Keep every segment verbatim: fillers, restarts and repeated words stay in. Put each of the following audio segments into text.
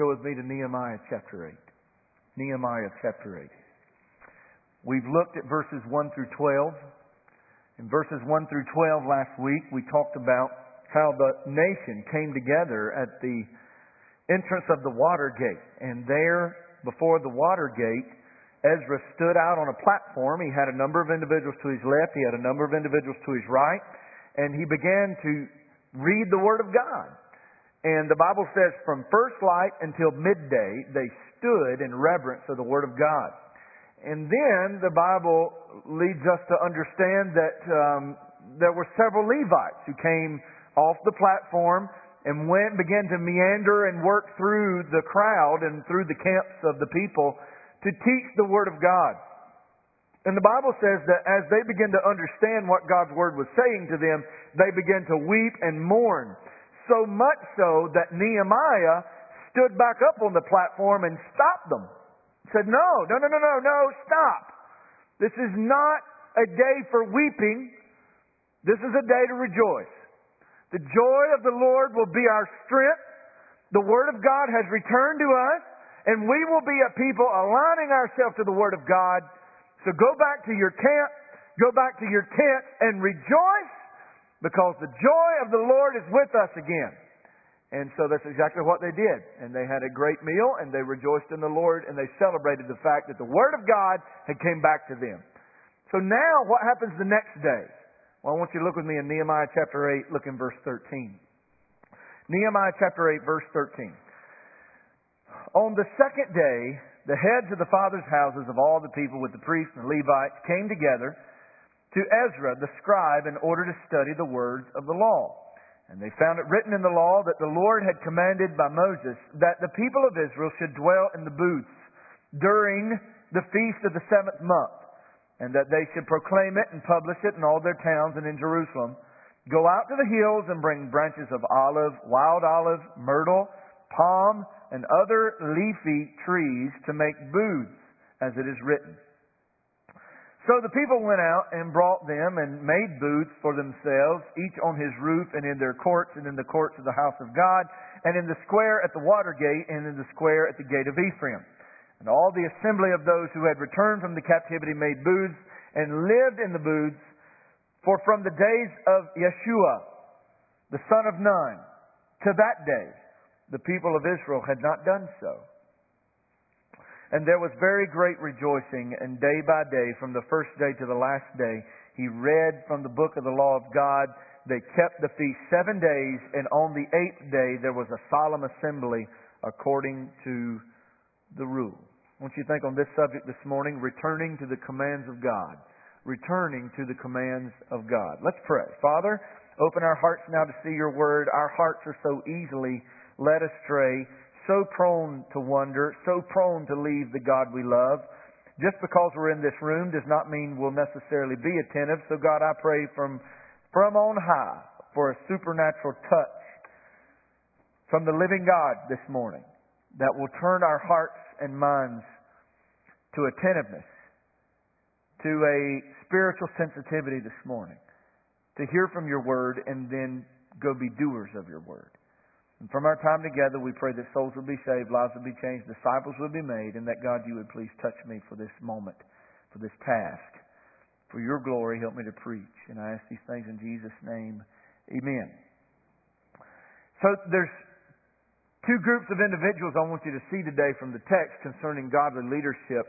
Go with me to Nehemiah chapter eight. Nehemiah chapter eight. We've looked at verses one through twelve. In verses one through twelve last week, we talked about how the nation came together at the entrance of the water gate. And there, before the water gate, Ezra stood out on a platform. He had a number of individuals to his left. He had a number of individuals to his right. And he began to read the Word of God. And the Bible says from first light until midday, they stood in reverence of the Word of God. And then the Bible leads us to understand that um, there were several Levites who came off the platform and went and began to meander and work through the crowd and through the camps of the people to teach the Word of God. And the Bible says that as they began to understand what God's Word was saying to them, they began to weep and mourn. So much so that Nehemiah stood back up on the platform and stopped them. Said, no, no, no, no, no, no, stop. This is not a day for weeping. This is a day to rejoice. The joy of the Lord will be our strength. The Word of God has returned to us, and we will be a people aligning ourselves to the Word of God. So go back to your camp, go back to your tent, and rejoice, because the joy of the Lord is with us again. And so that's exactly what they did. And they had a great meal, and they rejoiced in the Lord, and they celebrated the fact that the Word of God had came back to them. So now what happens the next day? Well, I want you to look with me in Nehemiah chapter eight, look in verse thirteen. Nehemiah chapter eight, verse thirteen. On the second day, the heads of the fathers' houses of all the people with the priests and Levites came together to Ezra the scribe in order to study the words of the law. And they found it written in the law that the Lord had commanded by Moses that the people of Israel should dwell in the booths during the feast of the seventh month, and that they should proclaim it and publish it in all their towns and in Jerusalem. Go out to the hills and bring branches of olive, wild olive, myrtle, palm, and other leafy trees to make booths, as it is written. So the people went out and brought them and made booths for themselves, each on his roof and in their courts and in the courts of the house of God, and in the square at the water gate and in the square at the gate of Ephraim. And all the assembly of those who had returned from the captivity made booths and lived in the booths, for from the days of Yeshua, the son of Nun, to that day, the people of Israel had not done so. And there was very great rejoicing, and day by day, from the first day to the last day, he read from the book of the law of God. They kept the feast seven days, and on the eighth day there was a solemn assembly according to the rule. I want you to think on this subject this morning, returning to the commands of God. Returning to the commands of God. Let's pray. Father, open our hearts now to see your word. Our hearts are so easily led astray, so prone to wander, so prone to leave the God we love. Just because we're in this room does not mean we'll necessarily be attentive. So God, I pray from, from on high for a supernatural touch from the living God this morning that will turn our hearts and minds to attentiveness, to a spiritual sensitivity this morning, to hear from your word and then go be doers of your word. And from our time together, we pray that souls will be saved, lives will be changed, disciples will be made, and that, God, you would please touch me for this moment, for this task. For your glory, help me to preach. And I ask these things in Jesus' name. Amen. So there's two groups of individuals I want you to see today from the text concerning godly leadership.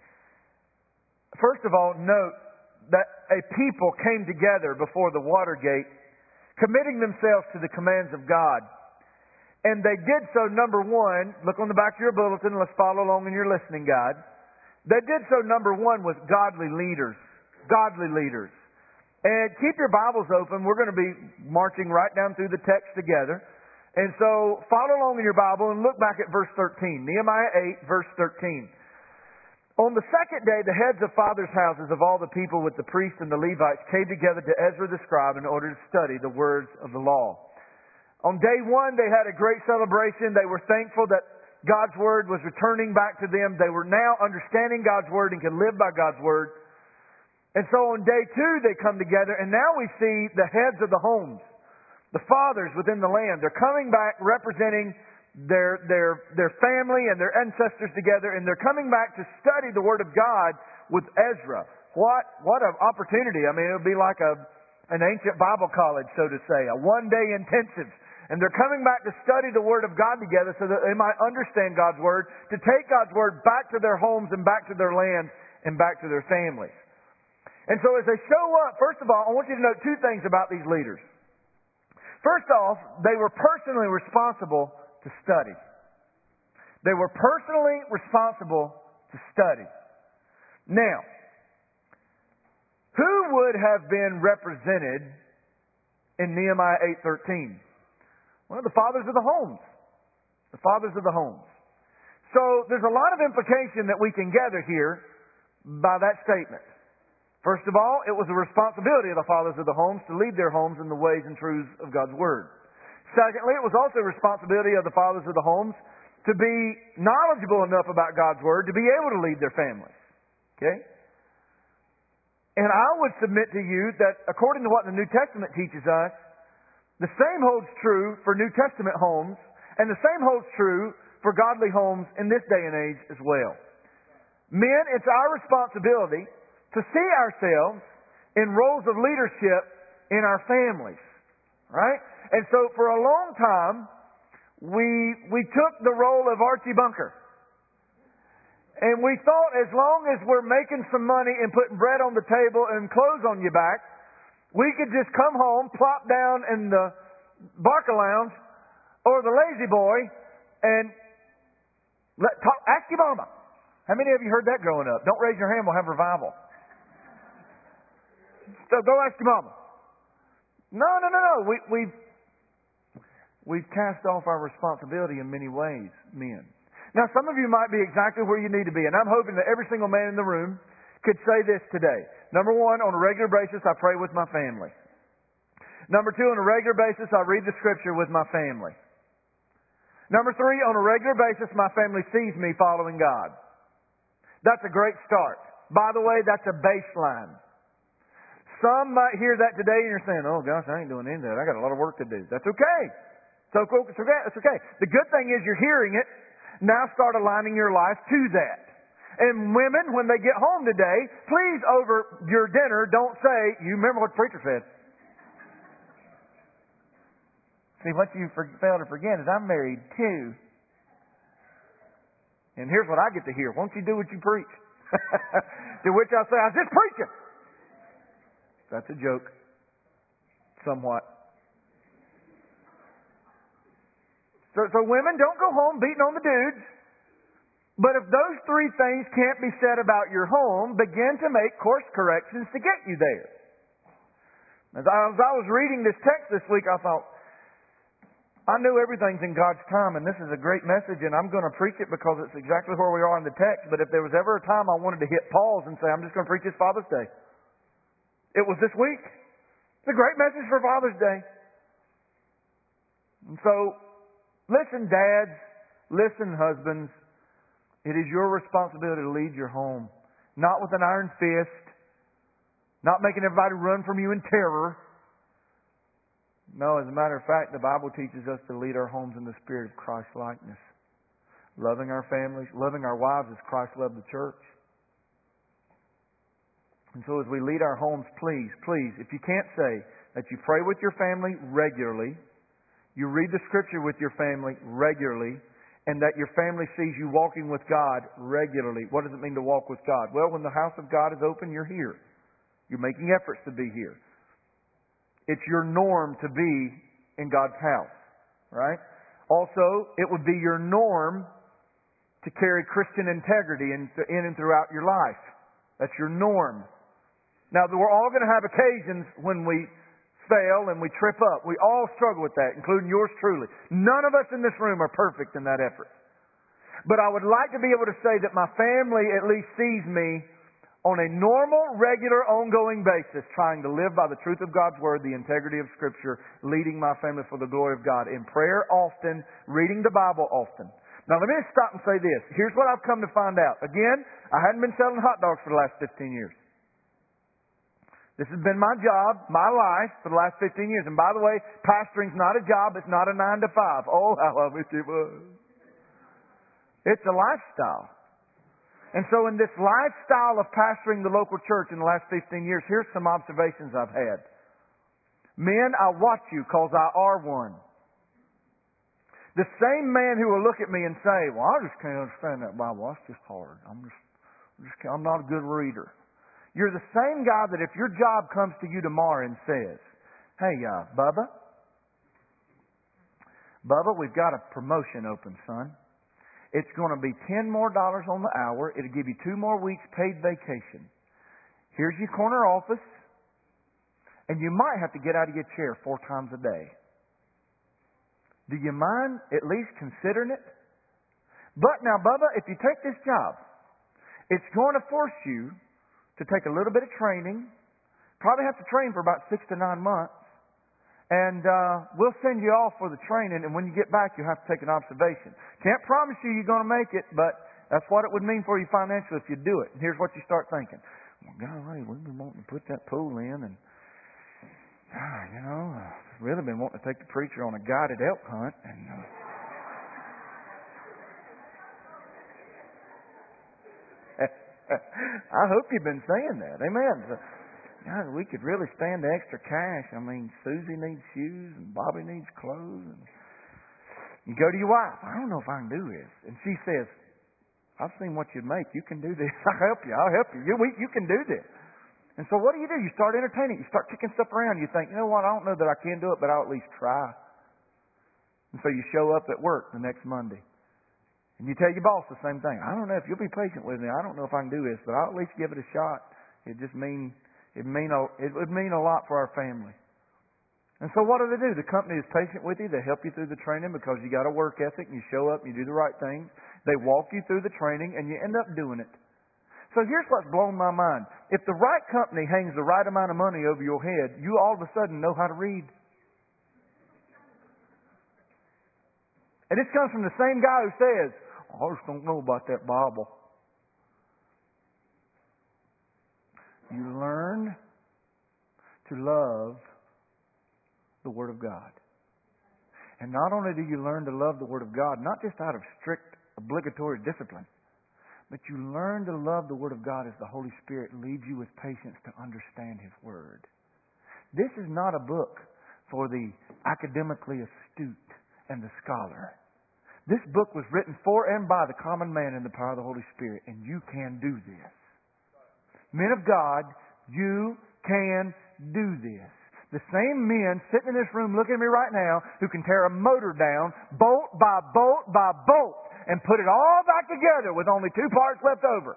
First of all, note that a people came together before the water gate, committing themselves to the commands of God. And they did so, number one, look on the back of your bulletin, let's follow along in your listening guide. They did so, number one, with godly leaders. Godly leaders. And keep your Bibles open. We're going to be marching right down through the text together. And so follow along in your Bible and look back at verse thirteen. Nehemiah eight, verse thirteen. On the second day, the heads of fathers' houses of all the people with the priests and the Levites came together to Ezra the scribe in order to study the words of the law. On day one, they had a great celebration. They were thankful that God's Word was returning back to them. They were now understanding God's Word and could live by God's Word. And so on day two, they come together, and now we see the heads of the homes, the fathers within the land. They're coming back representing their, their, their family and their ancestors together, and they're coming back to study the Word of God with Ezra. What, what an opportunity. I mean, it would be like a, an ancient Bible college, so to say, a one-day intensive. And they're coming back to study the Word of God together so that they might understand God's Word, to take God's Word back to their homes and back to their land and back to their families. And so as they show up, first of all, I want you to note two things about these leaders. First off, they were personally responsible to study. They were personally responsible to study. Now, who would have been represented in Nehemiah eight thirteen? Well, the fathers of the homes. The fathers of the homes. So there's a lot of implication that we can gather here by that statement. First of all, it was the responsibility of the fathers of the homes to lead their homes in the ways and truths of God's Word. Secondly, it was also the responsibility of the fathers of the homes to be knowledgeable enough about God's Word to be able to lead their families. Okay? And I would submit to you that according to what the New Testament teaches us, the same holds true for New Testament homes, and the same holds true for godly homes in this day and age as well. Men, it's our responsibility to see ourselves in roles of leadership in our families. Right? And so for a long time, we we took the role of Archie Bunker. And we thought as long as we're making some money and putting bread on the table and clothes on your back, we could just come home, plop down in the Barker Lounge or the Lazy Boy and let, talk, ask your mama. How many of you heard that growing up? Don't raise your hand, we'll have revival. So go ask your mama. No, no, no, no. We, we've, we've cast off our responsibility in many ways, men. Now, some of you might be exactly where you need to be, and I'm hoping that every single man in the room could say this today. Number one, on a regular basis, I pray with my family. Number two, on a regular basis, I read the Scripture with my family. Number three, on a regular basis, my family sees me following God. That's a great start. By the way, that's a baseline. Some might hear that today and you're saying, oh gosh, I ain't doing any of that. I got a lot of work to do. That's okay. So cool. It's okay. It's okay. The good thing is you're hearing it. Now start aligning your life to that. And women, when they get home today, please over your dinner don't say, you remember what the preacher said. See, what you fail to forget is I'm married too. And here's what I get to hear. Won't you do what you preach? To which I say, I was just preaching. That's a joke. Somewhat. So, so women, don't go home beating on the dudes. But if those three things can't be said about your home, begin to make course corrections to get you there. As I, as I was reading this text this week, I thought, I know everything's in God's time, and this is a great message, and I'm going to preach it because it's exactly where we are in the text. But if there was ever a time I wanted to hit pause and say, I'm just going to preach this Father's Day, it was this week. It's a great message for Father's Day. And so, listen, dads, listen, husbands. It is your responsibility to lead your home. Not with an iron fist. Not making everybody run from you in terror. No, as a matter of fact, the Bible teaches us to lead our homes in the spirit of Christ-likeness. Loving our families, loving our wives as Christ loved the church. And so as we lead our homes, please, please, if you can't say that you pray with your family regularly, you read the Scripture with your family regularly, and that your family sees you walking with God regularly. What does it mean to walk with God? Well, when the house of God is open, you're here. You're making efforts to be here. It's your norm to be in God's house, right? Also, it would be your norm to carry Christian integrity in, in and throughout your life. That's your norm. Now, we're all going to have occasions when we fail and we trip up. We all struggle with that, including yours truly. None of us in this room are perfect in that effort. But I would like to be able to say that my family at least sees me on a normal, regular, ongoing basis, trying to live by the truth of God's Word, the integrity of Scripture, leading my family for the glory of God, in prayer often, reading the Bible often. Now let me just stop and say this. Here's what I've come to find out. Again, I hadn't been selling hot dogs for the last fifteen years. This has been my job, my life for the last fifteen years. And by the way, pastoring's not a job. It's not a nine to five. Oh, how I wish it was. It's a lifestyle. And so in this lifestyle of pastoring the local church in the last fifteen years, here's some observations I've had. Men, I watch you because I are one. The same man who will look at me and say, well, I just can't understand that Bible. That's just hard. I'm just, I'm, just, I'm not a good reader. You're the same guy that if your job comes to you tomorrow and says, hey, uh, Bubba, Bubba, we've got a promotion open, son. It's going to be ten more dollars on the hour. It'll give you two more weeks paid vacation. Here's your corner office. And you might have to get out of your chair four times a day. Do you mind at least considering it? But now, Bubba, if you take this job, it's going to force you to take a little bit of training. Probably have to train for about six to nine months. And uh, we'll send you off for the training, and when you get back, you'll have to take an observation. Can't promise you you're going to make it, but that's what it would mean for you financially if you do it. And here's what you start thinking. Well, golly, we've been wanting to put that pool in, and, ah, you know, I've really been wanting to take the preacher on a guided elk hunt. And uh, I hope you've been saying that. Amen. So, God, we could really stand the extra cash. I mean, Susie needs shoes and Bobby needs clothes. And you go to your wife. I don't know if I can do this. And she says, I've seen what you make. You can do this. I'll help you. I'll help you. You, we, you can do this. And so what do you do? You start entertaining. You start kicking stuff around. You think, you know what? I don't know that I can do it, but I'll at least try. And so you show up at work the next Monday. And you tell your boss the same thing. I don't know if you'll be patient with me. I don't know if I can do this, but I'll at least give it a shot. It just mean it mean a, it would mean a lot for our family. And so what do they do? The company is patient with you. They help you through the training because you got a work ethic and you show up and you do the right things. They walk you through the training and you end up doing it. So here's what's blown my mind. If the right company hangs the right amount of money over your head, you all of a sudden know how to read. And this comes from the same guy who says, I just don't know about that Bible. You learn to love the Word of God. And not only do you learn to love the Word of God, not just out of strict obligatory discipline, but you learn to love the Word of God as the Holy Spirit leads you with patience to understand His Word. This is not a book for the academically astute and the scholar. This book was written for and by the common man in the power of the Holy Spirit, and you can do this. Men of God, you can do this. The same men sitting in this room looking at me right now who can tear a motor down bolt by bolt by bolt and put it all back together with only two parts left over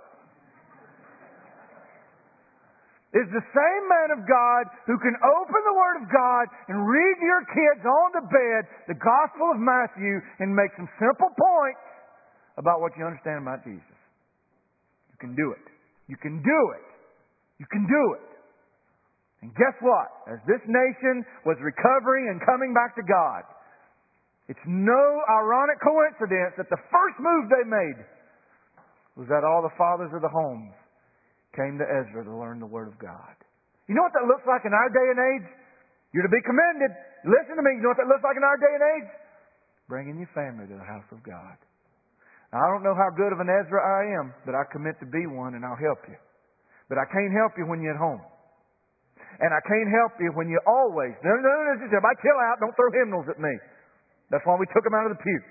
is the same man of God who can open the Word of God and read your kids on the bed the Gospel of Matthew and make some simple points about what you understand about Jesus. You can do it. You can do it. You can do it. And guess what? As this nation was recovering and coming back to God, it's no ironic coincidence that the first move they made was that all the fathers of the homes came to Ezra to learn the Word of God. You know what that looks like in our day and age? You're to be commended. Listen to me. You know what that looks like in our day and age? Bringing your family to the house of God. Now, I don't know how good of an Ezra I am, but I commit to be one and I'll help you. But I can't help you when you're at home. And I can't help you when you always, no, no, no, no, everybody chill out, don't throw hymnals at me. That's why we took them out of the pew.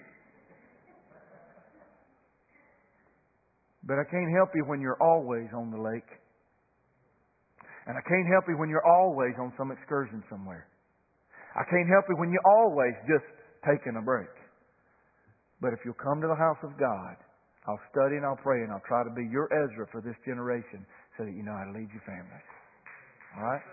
But I can't help you when you're always on the lake. And I can't help you when you're always on some excursion somewhere. I can't help you when you're always just taking a break. But if you'll come to the house of God, I'll study and I'll pray and I'll try to be your Ezra for this generation so that you know how to lead your family. All right?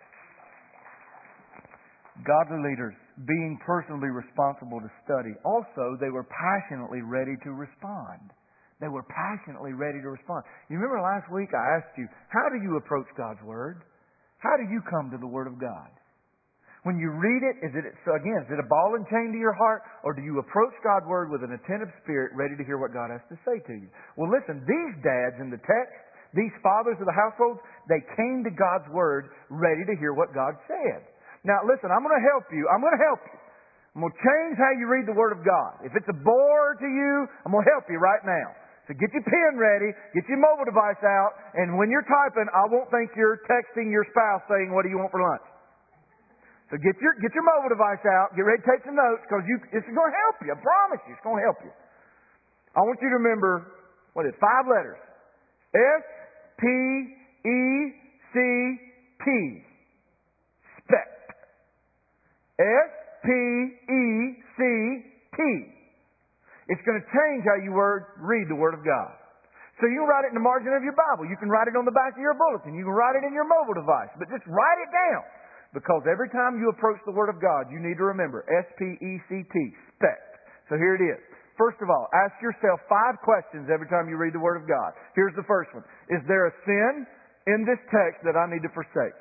Godly leaders, being personally responsible to study. Also, they were passionately ready to respond. They were passionately ready to respond. You remember last week I asked you, how do you approach God's Word? How do you come to the Word of God? When you read it, is it, so again, is it a ball and chain to your heart? Or do you approach God's Word with an attentive spirit ready to hear what God has to say to you? Well, listen, these dads in the text, These fathers of the households, they came to God's Word ready to hear what God said. Now listen, I'm going to help you. I'm going to help you. I'm going to change how you read the Word of God. If it's a bore to you, I'm going to help you right now. So get your pen ready, get your mobile device out, and when you're typing, I won't think you're texting your spouse saying, what do you want for lunch? So get your get your mobile device out, get ready to take some notes, because you it's going to help you. I promise you, it's going to help you. I want you to remember, what is it, five letters. S P E C T. Spect. S P E C T. It's going to change how you word, read the Word of God. So you can write it in the margin of your Bible. You can write it on the back of your bulletin. You can write it in your mobile device. But just write it down. Because every time you approach the Word of God, you need to remember S P E C T, spect. So here it is. First of all, ask yourself five questions every time you read the Word of God. Here's the first one. Is there a sin in this text that I need to forsake?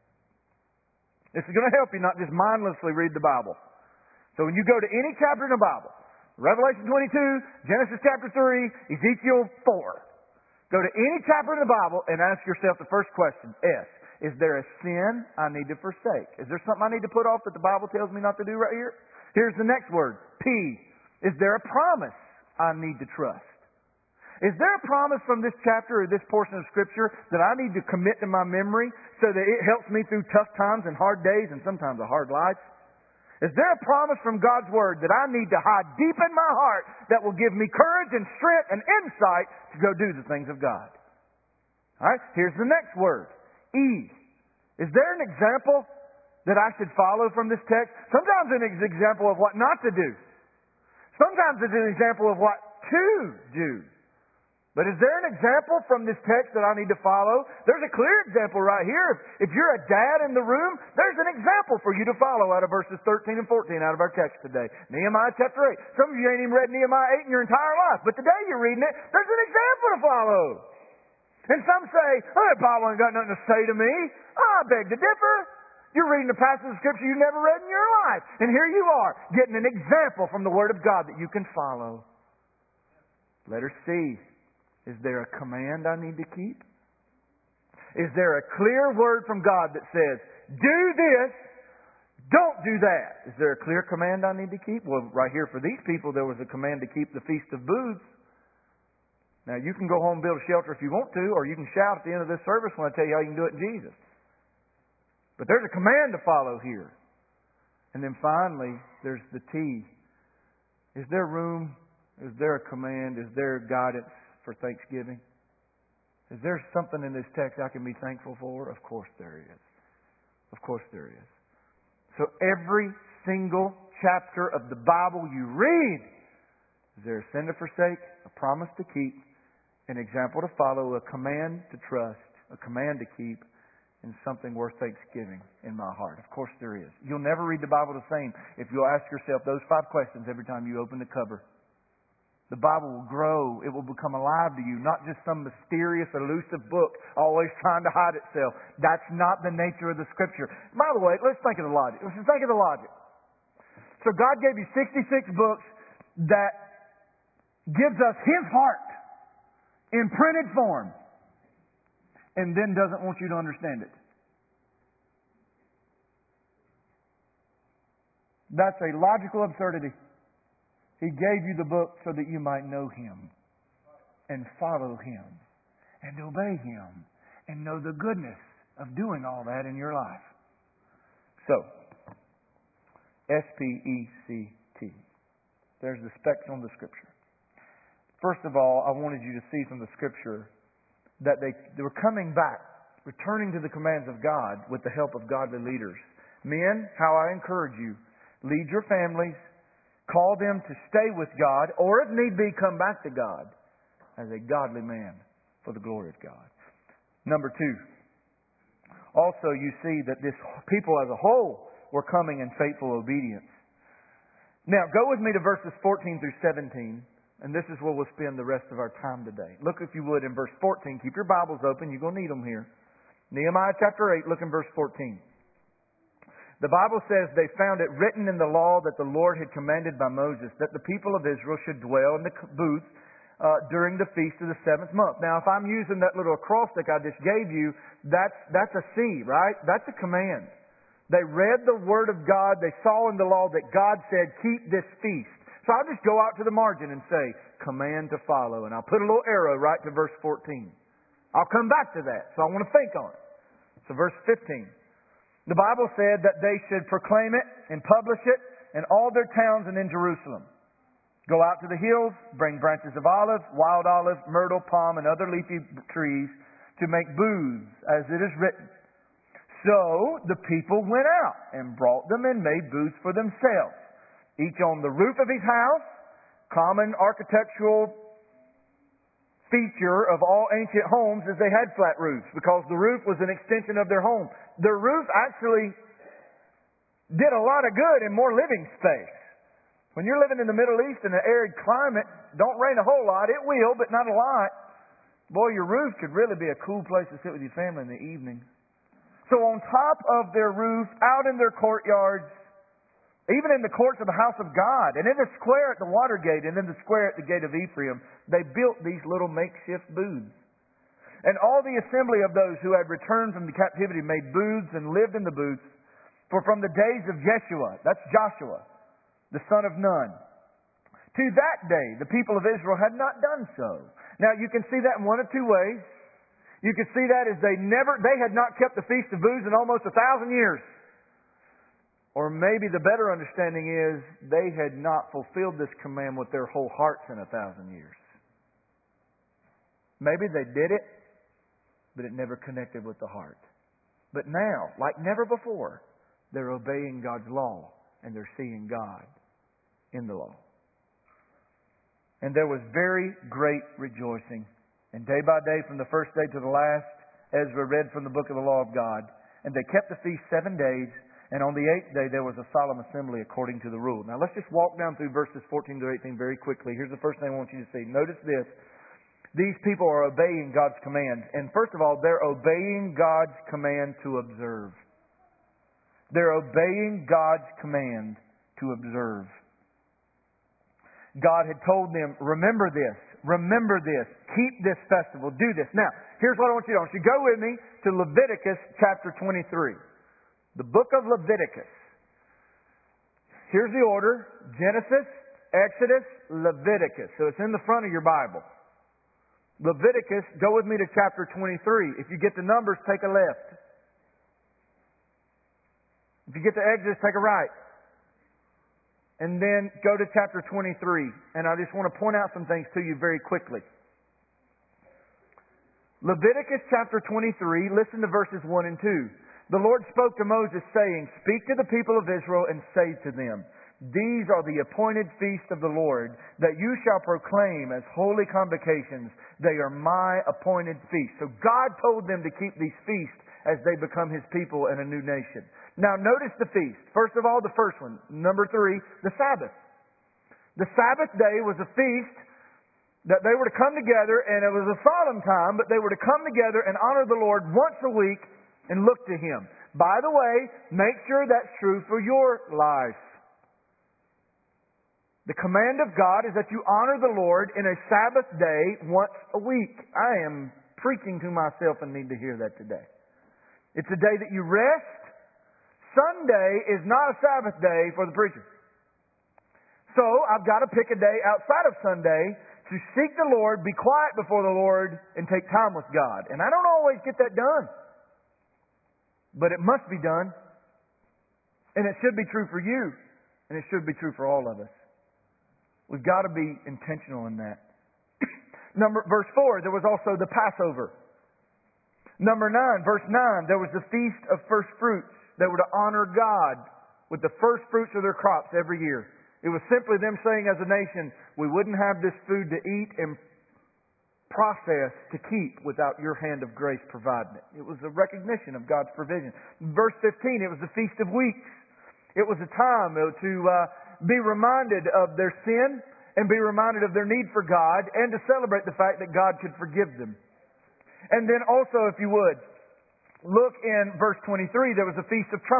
This is going to help you not just mindlessly read the Bible. So when you go to any chapter in the Bible, Revelation twenty-two, Genesis chapter three, Ezekiel four, go to any chapter in the Bible and ask yourself the first question, S. Is there a sin I need to forsake? Is there something I need to put off that the Bible tells me not to do right here? Here's the next word, P. Is there a promise I need to trust? Is there a promise from this chapter or this portion of Scripture that I need to commit to my memory so that it helps me through tough times and hard days and sometimes a hard life? Is there a promise from God's Word that I need to hide deep in my heart that will give me courage and strength and insight to go do the things of God? All right, here's the next word. E. Is there an example that I should follow from this text? Sometimes it's an example of what not to do. Sometimes it's an example of what to do. But is there an example from this text that I need to follow? There's a clear example right here. If you're a dad in the room, there's an example for you to follow out of verses thirteen and fourteen out of our text today. Nehemiah chapter eight. Some of you ain't even read Nehemiah eight in your entire life, but today you're reading it. There's an example to follow. And some say, oh, that Bible ain't got nothing to say to me. Oh, I beg to differ. You're reading a passage of Scripture you've never read in your life. And here you are, getting an example from the Word of God that you can follow. Letter C. Is there a command I need to keep? Is there a clear word from God that says, do this, don't do that? Is there a clear command I need to keep? Well, right here for these people, there was a command to keep the Feast of Booths. Now, you can go home and build a shelter if you want to, or you can shout at the end of this service when I tell you how you can do it in Jesus. But there's a command to follow here. And then finally, there's the T. Is there room? Is there a command? Is there guidance for thanksgiving? Is there something in this text I can be thankful for? Of course there is. Of course there is. So every single chapter of the Bible you read, is there a sin to forsake, a promise to keep, an example to follow, a command to trust, a command to keep, and something worth thanksgiving in my heart? Of course there is. You'll never read the Bible the same if you'll ask yourself those five questions every time you open the cover. The Bible will grow. It will become alive to you, not just some mysterious, elusive book always trying to hide itself. That's not the nature of the Scripture. By the way, let's think of the logic. Let's just think of the logic. So God gave you sixty-six books that gives us His heart in printed form, and then doesn't want you to understand it. That's a logical absurdity. He gave you the book so that you might know Him and follow Him and obey Him and know the goodness of doing all that in your life. So, S P E C T. There's the specs on the Scripture. First of all, I wanted you to see from the Scripture that they, they were coming back, returning to the commands of God with the help of godly leaders. Men, how I encourage you, lead your families, call them to stay with God, or if need be, come back to God as a godly man for the glory of God. Number two, also you see that this people as a whole were coming in faithful obedience. Now, go with me to verses fourteen through seventeen. And this is where we'll spend the rest of our time today. Look, if you would, in verse fourteen. Keep your Bibles open. You're going to need them here. Nehemiah chapter eight, look in verse fourteen. The Bible says, they found it written in the law that the Lord had commanded by Moses, that the people of Israel should dwell in the booths uh, during the feast of the seventh month. Now, if I'm using that little acrostic I just gave you, that's, that's a C, right? That's a command. They read the Word of God. They saw in the law that God said, keep this feast. So I'll just go out to the margin and say, command to follow. And I'll put a little arrow right to verse fourteen. I'll come back to that. So I want to think on it. So verse fifteen. The Bible said that they should proclaim it and publish it in all their towns and in Jerusalem. Go out to the hills, bring branches of olive, wild olive, myrtle, palm, and other leafy trees to make booths, as it is written. So the people went out and brought them and made booths for themselves, each on the roof of his house. Common architectural feature of all ancient homes is they had flat roofs because the roof was an extension of their home. Their roof actually did a lot of good and more living space. When you're living in the Middle East in an arid climate, don't rain a whole lot. It will, but not a lot. Boy, your roof could really be a cool place to sit with your family in the evening. So on top of their roof, out in their courtyards, even in the courts of the house of God, and in the square at the water gate, and in the square at the gate of Ephraim, they built these little makeshift booths. And all the assembly of those who had returned from the captivity made booths and lived in the booths. For from the days of Jeshua, that's Joshua, the son of Nun, to that day the people of Israel had not done so. Now you can see that in one of two ways. You can see that as they never, they had not kept the Feast of Booths in almost a thousand years. Or maybe the better understanding is they had not fulfilled this command with their whole hearts in a thousand years. Maybe they did it, but it never connected with the heart. But now, like never before, they're obeying God's law and they're seeing God in the law. And there was very great rejoicing. And day by day, from the first day to the last, Ezra read from the book of the law of God. And they kept the feast seven days. And on the eighth day, there was a solemn assembly according to the rule. Now, let's just walk down through verses fourteen to eighteen very quickly. Here's the first thing I want you to see. Notice this. These people are obeying God's command. And first of all, they're obeying God's command to observe. They're obeying God's command to observe. God had told them, remember this, remember this, keep this festival, do this. Now, here's what I want you to do. I want you to go with me to Leviticus chapter twenty-three. The book of Leviticus. Here's the order. Genesis, Exodus, Leviticus. So it's in the front of your Bible. Leviticus, go with me to chapter twenty-three. If you get the Numbers, take a left. If you get to Exodus, take a right. And then go to chapter twenty-three. And I just want to point out some things to you very quickly. Leviticus chapter twenty-three, listen to verses one and two. The Lord spoke to Moses, saying, speak to the people of Israel and say to them, these are the appointed feasts of the Lord, that you shall proclaim as holy convocations. They are my appointed feasts. So God told them to keep these feasts as they become His people and a new nation. Now notice the feast. First of all, the first one. Number three, the Sabbath. The Sabbath day was a feast that they were to come together, and it was a solemn time, but they were to come together and honor the Lord once a week and look to Him. By the way, make sure that's true for your life. The command of God is that you honor the Lord in a Sabbath day once a week. I am preaching to myself and need to hear that today. It's a day that you rest. Sunday is not a Sabbath day for the preacher. So I've got to pick a day outside of Sunday to seek the Lord, be quiet before the Lord, and take time with God. And I don't always get that done. But it must be done. And it should be true for you. And it should be true for all of us. We've got to be intentional in that. Number, verse four, there was also the Passover. Number nine, verse nine, there was the Feast of First Fruits. They were to honor God with the first fruits of their crops every year. It was simply them saying as a nation, we wouldn't have this food to eat and process to keep without your hand of grace providing it. It was a recognition of God's provision. Verse fifteen, it was the Feast of Weeks. It was a time to uh, be reminded of their sin and be reminded of their need for God and to celebrate the fact that God could forgive them. And then also, if you would, look in verse twenty-three, there was a Feast of Trumpets.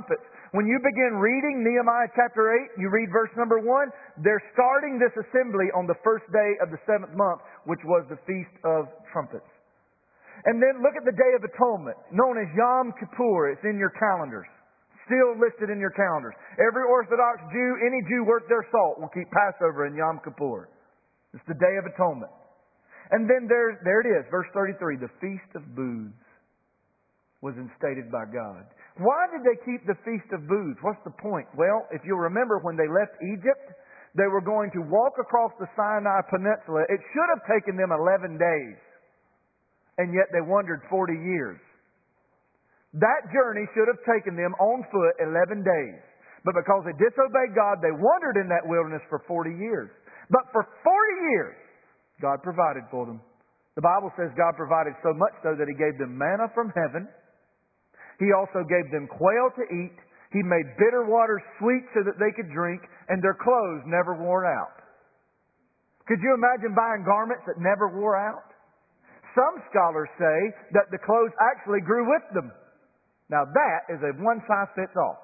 When you begin reading Nehemiah chapter eight, you read verse number one, they're starting this assembly on the first day of the seventh month, which was the Feast of Trumpets. And then look at the Day of Atonement, known as Yom Kippur. It's in your calendars. Still listed in your calendars. Every Orthodox Jew, any Jew worth their salt, will keep Passover in Yom Kippur. It's the Day of Atonement. And then there, there it is, verse thirty-three, the Feast of Booths was instated by God. Why did they keep the Feast of Booths? What's the point? Well, if you'll remember, when they left Egypt, they were going to walk across the Sinai Peninsula. It should have taken them eleven days, and yet they wandered forty years. That journey should have taken them on foot eleven days. But because they disobeyed God, they wandered in that wilderness for forty years. But for forty years, God provided for them. The Bible says God provided so much so that He gave them manna from heaven. He also gave them quail to eat. He made bitter waters sweet so that they could drink, and their clothes never wore out. Could you imagine buying garments that never wore out? Some scholars say that the clothes actually grew with them. Now that is a one-size-fits-all.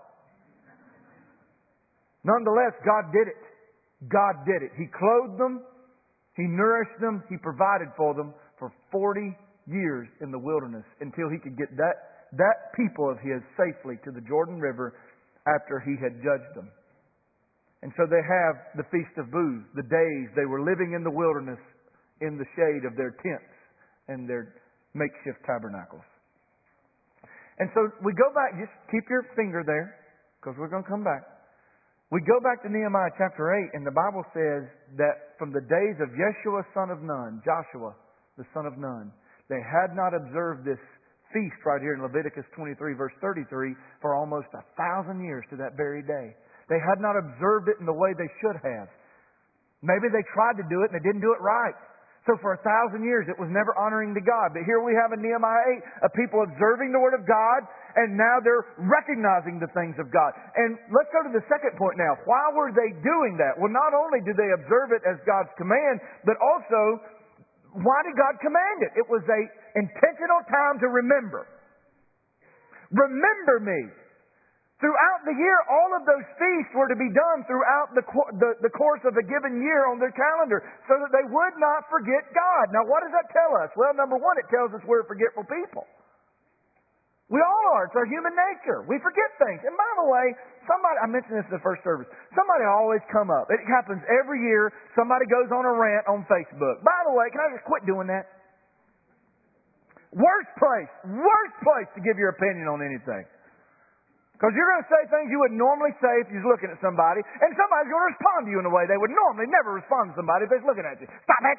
Nonetheless, God did it. God did it. He clothed them. He nourished them. He provided for them for forty years in the wilderness until He could get that that people of His safely to the Jordan River after He had judged them. And so they have the Feast of Booths, the days they were living in the wilderness in the shade of their tents and their makeshift tabernacles. And so we go back, just keep your finger there, because we're going to come back. We go back to Nehemiah chapter eight, and the Bible says that from the days of Yeshua son of Nun, Joshua the son of Nun, they had not observed this feast right here in Leviticus twenty-three verse thirty-three for almost a thousand years to that very day. They had not observed it in the way they should have. Maybe they tried to do it and they didn't do it right. So for a thousand years it was never honoring to God. But here we have in Nehemiah eight a people observing the Word of God, and now they're recognizing the things of God. And let's go to the second point now. Why were they doing that? Well, not only did they observe it as God's command, but also, why did God command it? It was a intentional time to remember. Remember me. Throughout the year, all of those feasts were to be done throughout the, the, the course of a given year on their calendar so that they would not forget God. Now, what does that tell us? Well, number one, it tells us we're forgetful people. We all are. It's our human nature. We forget things. And by the way, somebody, I mentioned this in the first service, somebody always come up. It happens every year. Somebody goes on a rant on Facebook. By the way, can I just quit doing that? Worst place, worst place to give your opinion on anything. Because you're going to say things you would normally say if you was looking at somebody, and somebody's going to respond to you in a way they would normally never respond to somebody if they're looking at you. Stop it!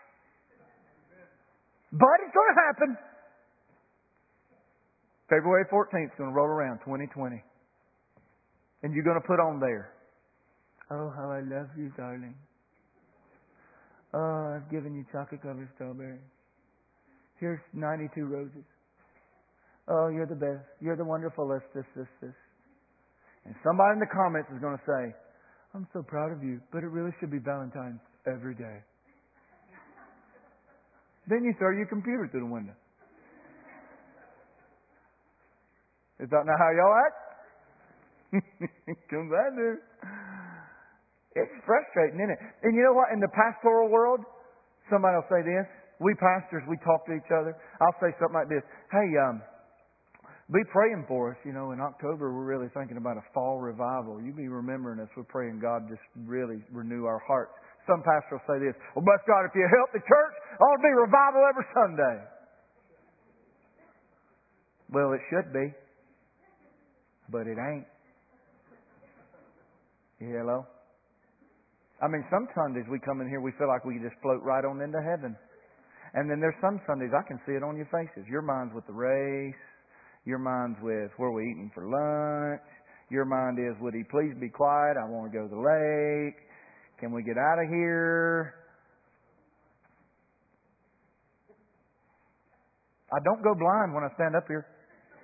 But it's going to happen. February fourteenth is going to roll around, twenty twenty. And you're going to put on there, oh, how I love you, darling. Oh, I've given you chocolate-covered strawberries. Here's ninety-two roses. Oh, you're the best. You're the wonderfulest, this, this, this. And somebody in the comments is going to say, I'm so proud of you, but it really should be Valentine's every day. Then you throw your computer through the window. Is that not how y'all act? Come back there. It's frustrating, isn't it? And you know what? In the pastoral world, somebody will say this. We pastors, we talk to each other. I'll say something like this. Hey, um, be praying for us. You know, in October, we're really thinking about a fall revival. You be remembering us. We're praying God just really renew our hearts. Some pastors will say this. Well, bless God, if you help the church, ought to be revival every Sunday. Well, it should be. But it ain't. Hello? I mean, some Sundays we come in here, we feel like we just float right on into heaven. And then there's some Sundays, I can see it on your faces. Your mind's with the race. Your mind's with where we eating for lunch. Your mind is, would he please be quiet? I want to go to the lake. Can we get out of here? I don't go blind when I stand up here.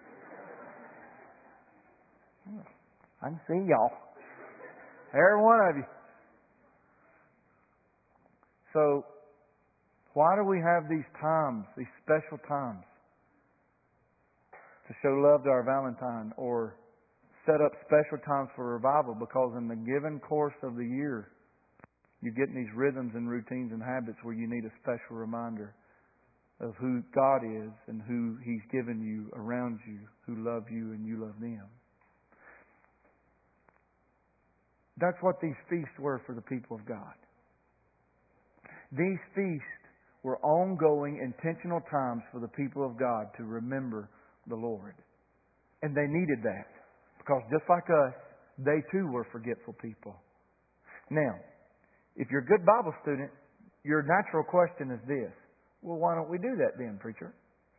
I can see y'all. Every one of you. So, why do we have these times, these special times, to show love to our Valentine or set up special times for revival, because in the given course of the year, you're getting these rhythms and routines and habits where you need a special reminder of who God is and who He's given you around you, who love you and you love them. That's what these feasts were for the people of God. These feasts were ongoing, intentional times for the people of God to remember the Lord. And they needed that, because just like us, they too were forgetful people. Now, if you're a good Bible student, your natural question is this: well, why don't we do that then, preacher?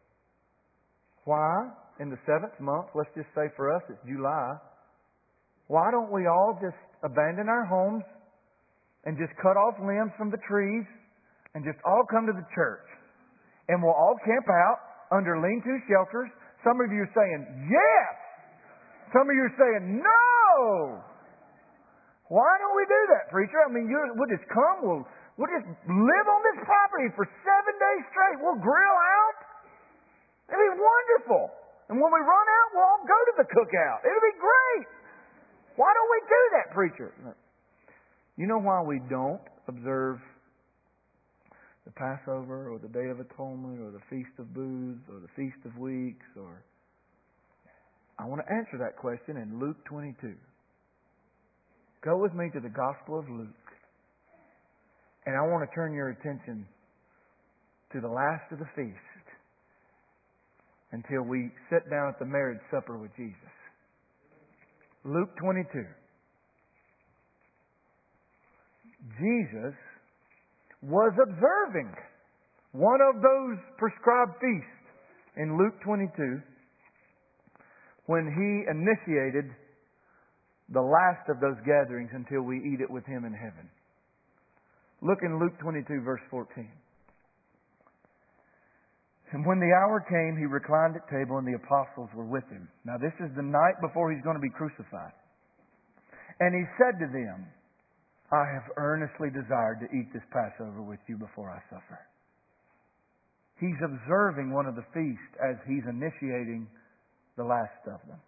Why, in the seventh month, let's just say for us it's July, why don't we all just abandon our homes and just cut off limbs from the trees and just all come to the church? And we'll all camp out under lean-to shelters. Some of you are saying, yes! Some of you are saying, no! Why don't we do that, preacher? I mean, you, we'll just come, we'll, we'll just live on this property for seven days straight. We'll grill out. It'll be wonderful. And when we run out, we'll all go to the cookout. It'll be great. Why don't we do that, preacher? You know why we don't observe the Passover or the Day of Atonement or the Feast of Booths or the Feast of Weeks? Or I want to answer that question in Luke twenty-two. Go with me to the Gospel of Luke. And I want to turn your attention to the last of the feast until we sit down at the marriage supper with Jesus. Luke twenty-two. Jesus was observing one of those prescribed feasts in Luke twenty-two when He initiated the last of those gatherings until we eat it with Him in heaven. Look in Luke twenty-two, verse fourteen. And when the hour came, He reclined at table, and the apostles were with Him. Now this is the night before He's going to be crucified. And He said to them, I have earnestly desired to eat this Passover with you before I suffer. He's observing one of the feasts as He's initiating the last of them.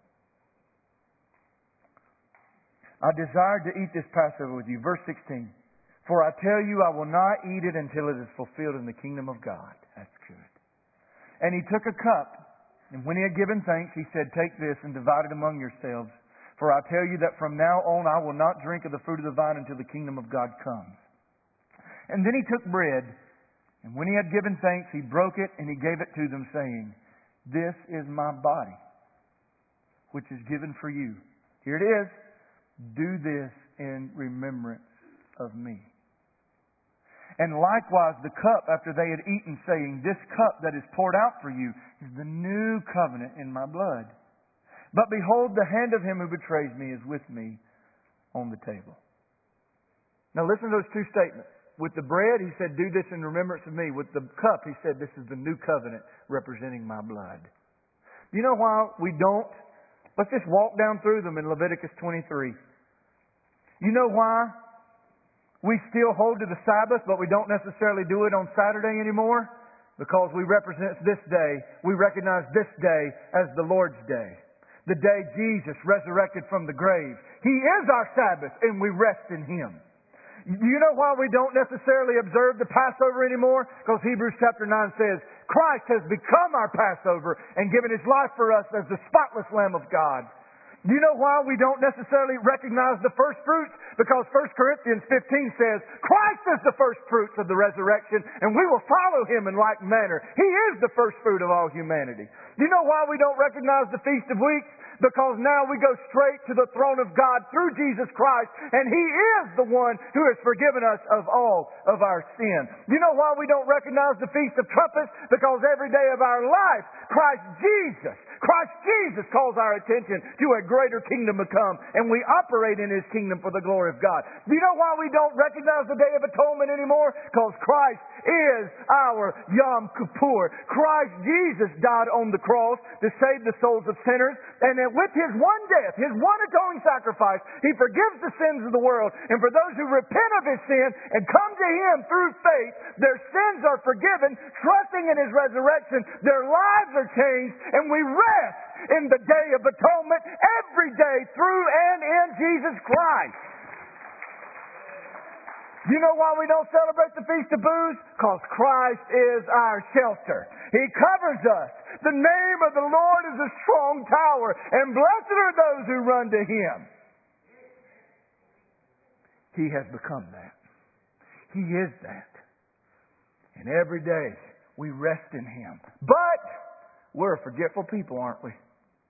I desired to eat this Passover with you. Verse sixteen. For I tell you, I will not eat it until it is fulfilled in the kingdom of God. That's good. And He took a cup, and when He had given thanks, He said, take this and divide it among yourselves. For I tell you that from now on I will not drink of the fruit of the vine until the kingdom of God comes. And then He took bread, and when He had given thanks, He broke it, and He gave it to them, saying, this is my body, which is given for you. Here it is. Do this in remembrance of me. And likewise the cup after they had eaten, saying, this cup that is poured out for you is the new covenant in my blood. But behold, the hand of him who betrays me is with me on the table. Now listen to those two statements. With the bread, He said, do this in remembrance of me. With the cup, He said, this is the new covenant representing my blood. You know why we don't? Let's just walk down through them in Leviticus twenty-three. You know why we still hold to the Sabbath, but we don't necessarily do it on Saturday anymore? Because we represent this day, we recognize this day as the Lord's Day. The day Jesus resurrected from the grave. He is our Sabbath, and we rest in Him. You know why we don't necessarily observe the Passover anymore? Because Hebrews chapter nine says, Christ has become our Passover and given His life for us as the spotless Lamb of God. Do you know why we don't necessarily recognize the first fruits? Because First Corinthians fifteen says, Christ is the first fruits of the resurrection, and we will follow Him in like manner. He is the first fruit of all humanity. Do you know why we don't recognize the Feast of Weeks? Because now we go straight to the throne of God through Jesus Christ, and He is the one who has forgiven us of all of our sin. You know why we don't recognize the Feast of Trumpets? Because every day of our life, Christ Jesus, Christ Jesus calls our attention to a greater kingdom to come, and we operate in His kingdom for the glory of God. Do you know why we don't recognize the Day of Atonement anymore? Because Christ is our Yom Kippur. Christ Jesus died on the cross to save the souls of sinners, and that that with His one death, His one atoning sacrifice, He forgives the sins of the world. And for those who repent of His sin and come to Him through faith, their sins are forgiven, trusting in His resurrection, their lives are changed, and we rest in the day of atonement every day through and in Jesus Christ. You know why we don't celebrate the Feast of Booths? Because Christ is our shelter. He covers us. The name of the Lord is a strong tower, and blessed are those who run to Him. He has become that. He is that. And every day we rest in Him. But we're a forgetful people, aren't we?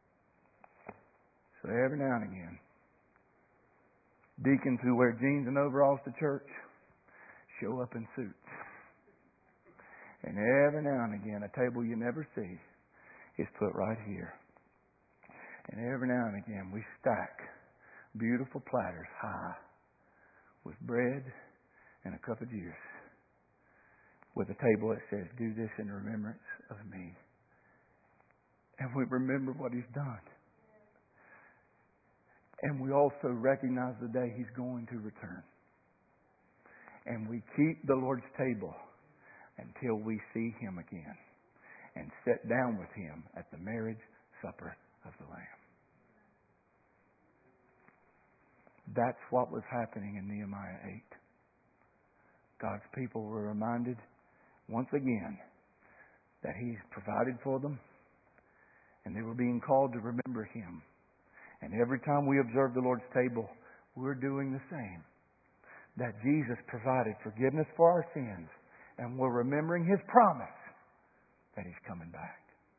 So every now and again, deacons who wear jeans and overalls to church show up in suits. And every now and again, a table you never see is put right here. And every now and again, we stack beautiful platters high with bread and a cup of juice with a table that says, "Do this in remembrance of me." And we remember what He's done. And we also recognize the day He's going to return. And we keep the Lord's table until we see Him again and sit down with Him at the marriage supper of the Lamb. That's what was happening in Nehemiah eight. God's people were reminded once again that He's provided for them, and they were being called to remember Him. And every time we observe the Lord's table, we're doing the same. That Jesus provided forgiveness for our sins, and we're remembering His promise that He's coming back.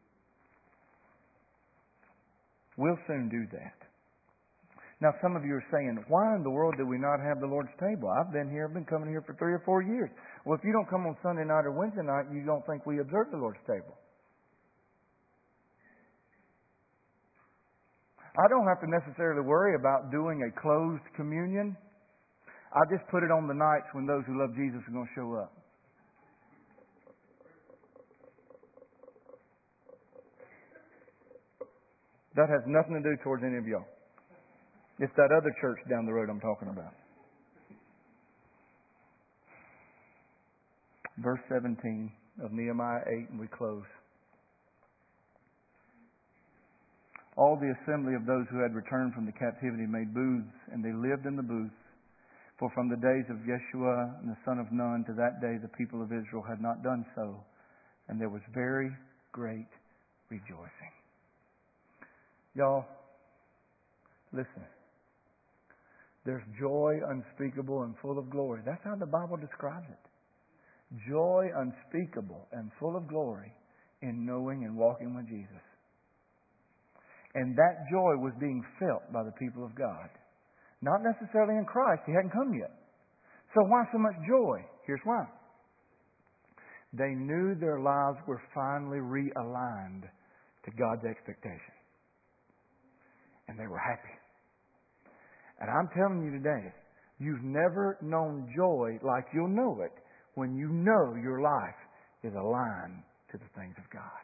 We'll soon do that. Now, some of you are saying, why in the world do we not have the Lord's table? I've been here, I've been coming here for three or four years. Well, if you don't come on Sunday night or Wednesday night, you don't think we observe the Lord's table. I don't have to necessarily worry about doing a closed communion. I just put it on the nights when those who love Jesus are going to show up. That has nothing to do towards any of y'all. It's that other church down the road I'm talking about. Verse seventeen of Nehemiah eight, and we close. All the assembly of those who had returned from the captivity made booths, and they lived in the booths. For from the days of Yeshua and the son of Nun to that day the people of Israel had not done so, and there was very great rejoicing. Y'all, listen. There's joy unspeakable and full of glory. That's how the Bible describes it. Joy unspeakable and full of glory in knowing and walking with Jesus. And that joy was being felt by the people of God. Not necessarily in Christ. He hadn't come yet. So why so much joy? Here's why. They knew their lives were finally realigned to God's expectation. And they were happy. And I'm telling you today, you've never known joy like you'll know it when you know your life is aligned to the things of God.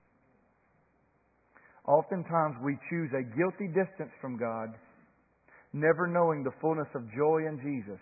Oftentimes we choose a guilty distance from God, never knowing the fullness of joy in Jesus,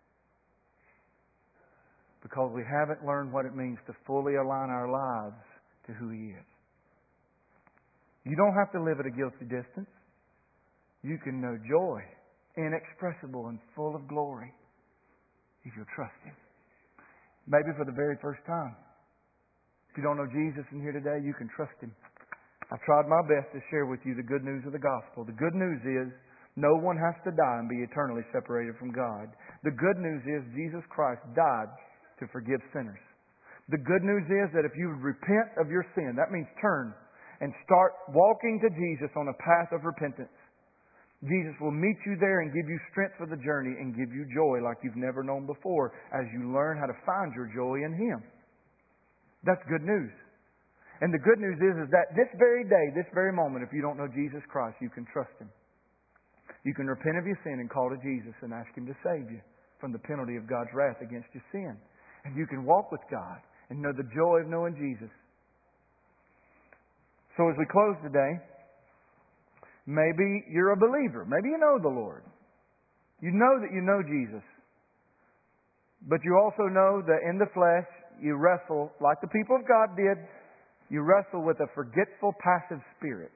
because we haven't learned what it means to fully align our lives to who He is. You don't have to live at a guilty distance. You can know joy, inexpressible and full of glory, if you'll trust Him. Maybe for the very first time. If you don't know Jesus in here today, you can trust Him. I've tried my best to share with you the good news of the gospel. The good news is no one has to die and be eternally separated from God. The good news is Jesus Christ died to forgive sinners. The good news is that if you repent of your sin, that means turn and start walking to Jesus on a path of repentance. Jesus will meet you there and give you strength for the journey and give you joy like you've never known before as you learn how to find your joy in Him. That's good news. And the good news is, is that this very day, this very moment, if you don't know Jesus Christ, you can trust Him. You can repent of your sin and call to Jesus and ask Him to save you from the penalty of God's wrath against your sin. And you can walk with God and know the joy of knowing Jesus. So as we close today, Maybe you're a believer. Maybe you know the Lord. You know that you know Jesus. But you also know that in the flesh, you wrestle, like the people of God did, you wrestle with a forgetful, passive spirit.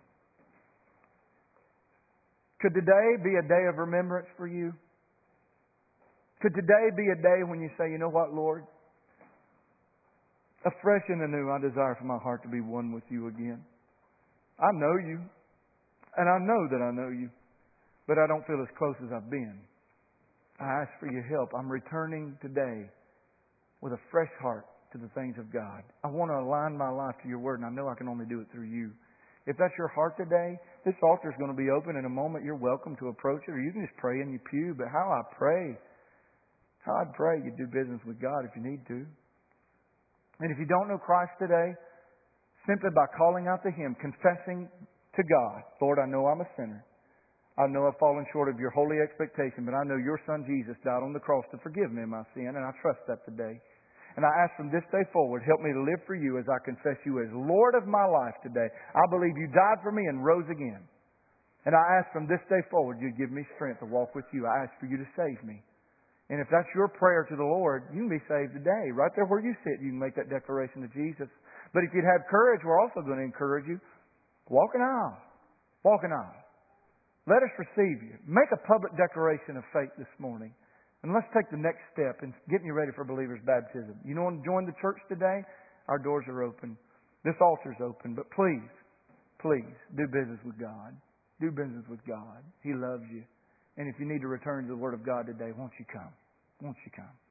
Could today be a day of remembrance for you? Could today be a day when you say, you know what, Lord? Afresh and anew, I desire for my heart to be one with you again. I know you, and I know that I know you, but I don't feel as close as I've been. I ask for your help. I'm returning today with a fresh heart to the things of God. I want to align my life to your word, and I know I can only do it through you. If that's your heart today, this altar is going to be open in a moment. You're welcome to approach it, or you can just pray in your pew. But how I pray, how I'd pray you do business with God if you need to. And if you don't know Christ today, simply by calling out to Him, confessing to God, Lord, I know I'm a sinner. I know I've fallen short of your holy expectation, but I know your Son Jesus died on the cross to forgive me of my sin, and I trust that today. And I ask from this day forward, help me to live for you as I confess you as Lord of my life today. I believe you died for me and rose again. And I ask from this day forward, you give me strength to walk with you. I ask for you to save me. And if that's your prayer to the Lord, you can be saved today. Right there where you sit, you can make that declaration to Jesus. But if you'd have courage, we're also going to encourage you. Walk an aisle. Walk an aisle. Let us receive you. Make a public declaration of faith this morning. And let's take the next step in getting you ready for believer's baptism. You want to join the church today? Our doors are open. This altar's open. But please, please, do business with God. Do business with God. He loves you. And if you need to return to the Word of God today, won't you come? Won't you come?